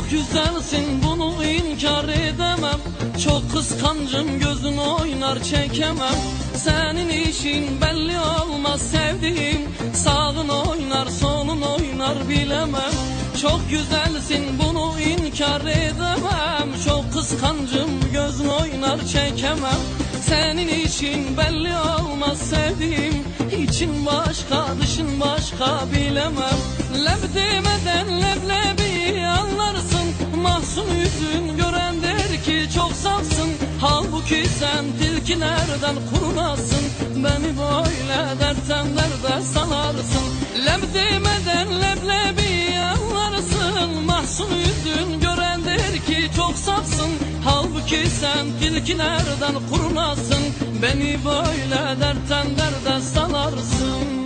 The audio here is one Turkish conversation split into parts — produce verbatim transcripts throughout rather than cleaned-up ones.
Çok güzelsin, bunu inkar edemem. Çok kıskancım, gözün oynar çekemem. Senin işin belli olmaz sevdiğim. Sağın oynar solun oynar bilemem. Çok güzelsin, bunu inkar edemem. Çok kıskancım, gözün oynar çekemem. Senin işin belli olmaz sevdiğim. İçin başka dışın başka bilemem. Leb demeden leblebi anlarsın. Mahzun yüzün gören der ki çok safsın. Halbuki sen tilkilerden kurnazsın. Beni böyle dertten derde salarsın. Leb demeden leblebi anlarsın. Mahzun yüzün gören der ki çok safsın. Halbuki sen tilkilerden kurnazsın. Beni böyle dertten derde salarsın.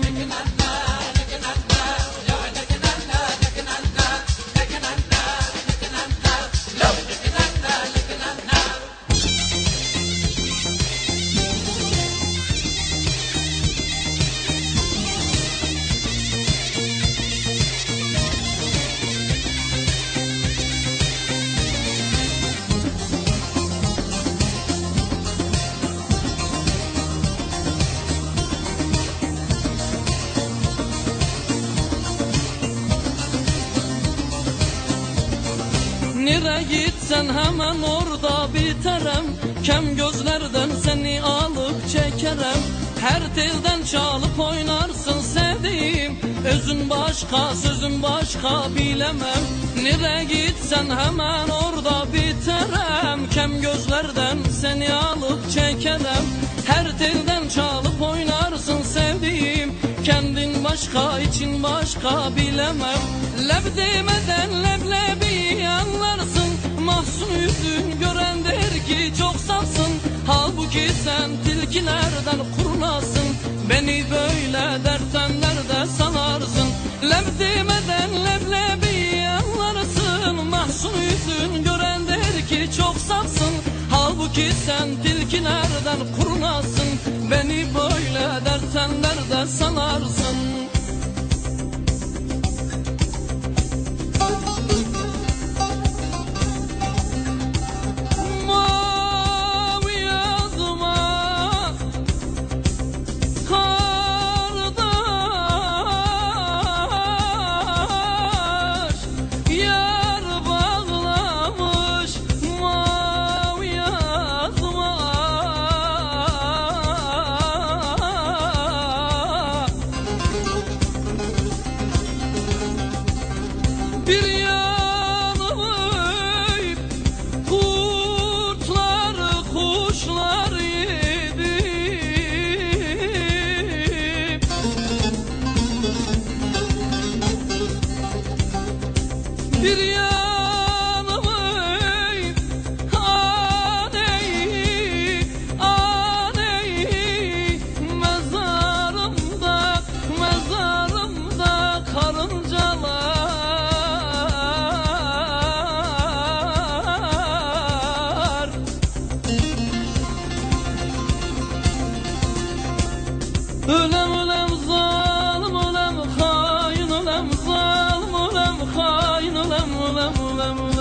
Nereye gitsen hemen orada biterim. Kem gözlerden seni alıp çekerem. Her telden çalıp oynarsın sevdiğim. Özün başka sözün başka bilemem. Nereye gitsen hemen orada biterim. Kem gözlerden seni alıp çekerem. Her telden çalıp oynarsın sevdiğim. Kendin başka için başka bilemem. Leb demeden leblebi anlarsın. Mahzun yüzün gören der ki çok safsın. Halbuki sen tilkilerden kurnazsın. Beni böyle dertten derde salarsın. Leb demeden leblebi anlarsın. Mahzun yüzün gören der ki çok safsın. Halbuki sen tilkilerden kurnazsın. Beni böyle dertten derde salarsın. Bir yanımı kurtlar kuşlar yedi. Bir yanımı aney aney mezarımda mezarımda karıncalar. Ölem ölem zalim ölem hain ölem zalim ölem hain ölem ölem ölem